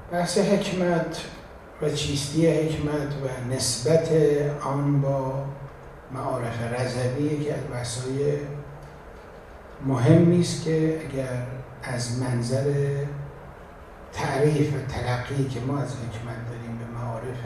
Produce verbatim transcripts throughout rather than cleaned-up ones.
بحث حکمت و چیستی حکمت و نسبت آن با معارف رضوی یکی از بحث‌های مهمی است که اگر از منظر تعریف و تلقی که ما از حکمت داریم به معارف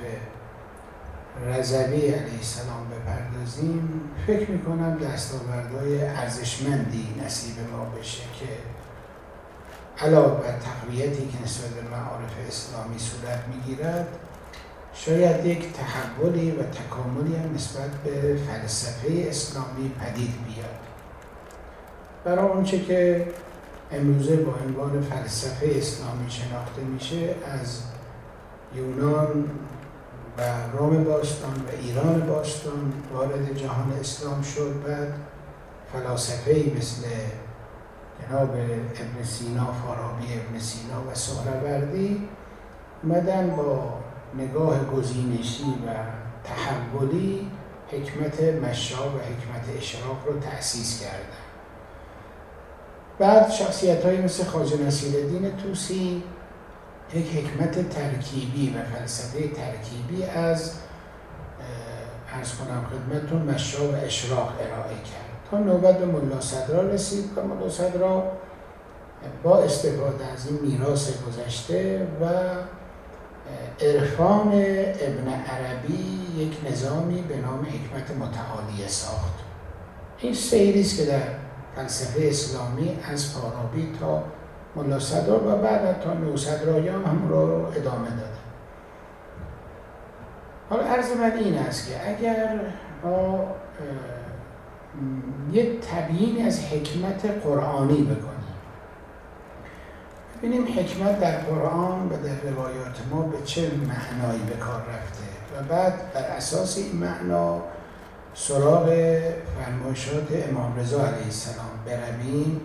رضوی علیه السلام بپردازیم، فکر میکنم دستاوردهای ارزشمندی نصیب ما بشه که علاوه بر تقویتی که نسبت به معارف اسلامی صورت میگیرد، شاید یک تحولی و تکاملی هم نسبت به فلسفه اسلامی پدید بیاد. برای اونچه که امروزه با عنوان فلسفه اسلامی شناخته میشه، از یونان و روم باستان و ایران باستان وارد جهان اسلام شد. بعد فلاسفه‌ای مثل جناب ابن سینا، فارابی ابن سینا و سهروردی اومدن با نگاه گزینشی و تحولی حکمت مشا و حکمت اشراق رو تأسیس کردن. بعد شخصیت‌هایی مثل خواجه نصیرالدین طوسی یک حکمت ترکیبی و فلسفه ترکیبی از عرض کنم خدمتتون مشا و اشراق ارائه کرد تا نوبت به ملا صدرا رسید و ملا صدرا با استفاده از این میراث گذشته و عرفان ابن عربی یک نظامی به نام حکمت متعالیه ساخت. این سیری است که در فلسفه اسلامی از فارابی تا ملا صدرا و بعد تا نوصدرایان هم رو ادامه داده. حالا عرض من این است که اگر ما یک تبیین از حکمت قرآنی بکنیم، ببینیم حکمت در قرآن و در روایات ما به چه معنایی به کار رفته و بعد بر اساس این معنا سراغ فرمایشات امام رضا علیه السلام برویم،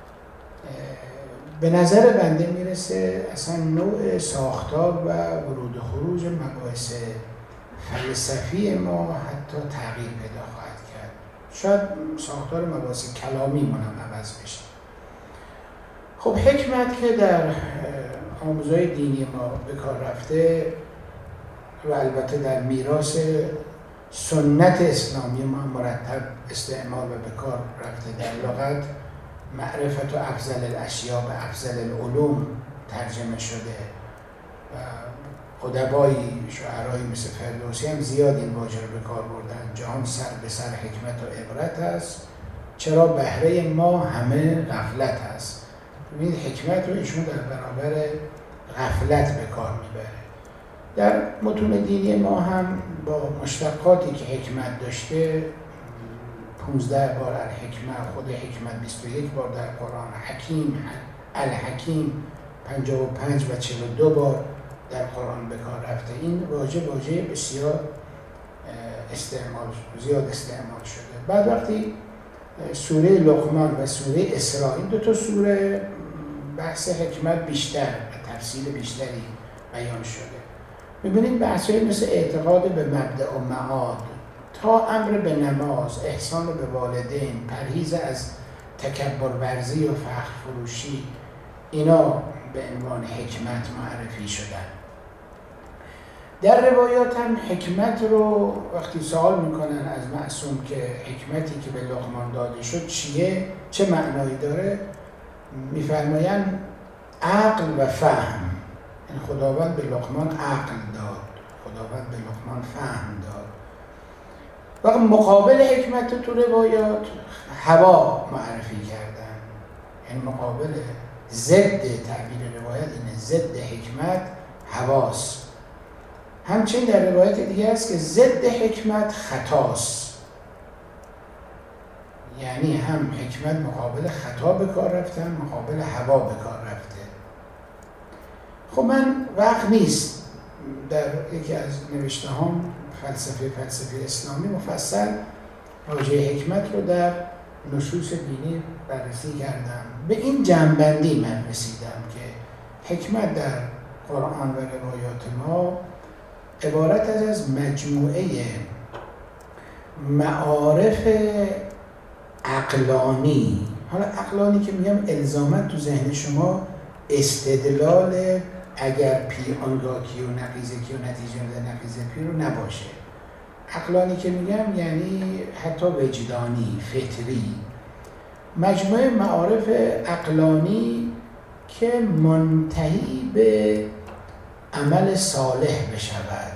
به نظر بنده میرسه اصلا نوع ساختار و ورود و خروج مباحث فلسفی ما حتی تغییر پیدا خواهد کرد. شاید ساختار مباحث کلامی من هم عوض بشه. خب حکمت که در آموزهای دینی ما به کار رفته و البته در میراث سنت اسلامی ما مرتب استعمال و به کار رفته، در لغت معرفت و افضل الاشیاء به افضل العلوم ترجمه شده و ادبایی شاعرایی مثل فردوسی هم زیاد این واژه رو به کار بردن. جهان سر به سر حکمت و عبرت است، چرا بهره ما همه غفلت است. ببینید حکمت رو ایشون در برابر غفلت به کار میبره. در متون دینی ما هم با مشتقاتی که حکمت داشته، پونزده بار الحکمت، خود حکمت بیست و یک بار در قرآن، حکیم، الحکیم پنجاه و پنج و چهل و دو بار در قرآن به کار رفته. این واژه واژه بسیار استعمال زیاد استعمال شده. بعد وقتی سوره لقمان و سوره اسراء، این دو تا سوره بحث حکمت بیشتر و تفصیل بیشتری بیان شده. می‌بینید بحث‌هایی مثل اعتقاد به مبدأ و معاد تا امر به نماز، احسان به والدین، پرهیز از تکبر ورزی و فخر فروشی، اینا به عنوان حکمت معرفی شدن. در روایات هم حکمت رو وقتی سوال میکنن از معصوم که حکمتی که به لقمان داده شد چیه، چه معنایی داره، میفرمایند عقل و فهم. این خداوند به لقمان عقل داد، خداوند به لقمان فهم داد. وقت مقابل حکمت تو روایات هوا معرفی کردن، این مقابل ضد تعبیر روایت اینه، ضد حکمت هواست. همچنین در روایت دیگه است که ضد حکمت خطاست، یعنی هم حکمت مقابل خطا به کار رفته، هم مقابل هوا به کار رفته. خب من وقت نیست در یکی از نوشته هم فلسفه فلسفه اسلامی مفصل واژه حکمت رو در نصوص دینی بررسی کردم. به این جنبندی من رسیدم که حکمت در قرآن و روایات ما عبارت از از مجموعه معارف عقلانی. حالا عقلانی که میگم الزاماً تو ذهن شما استدلال اگر پی آنگاه کی و نقیض کی و نتیجه میده نقیض پی رو نباشه. عقلانی که میگم یعنی حتی وجدانی، فطری، مجموعه معارف عقلانی که منتهی به عمل صالح بشود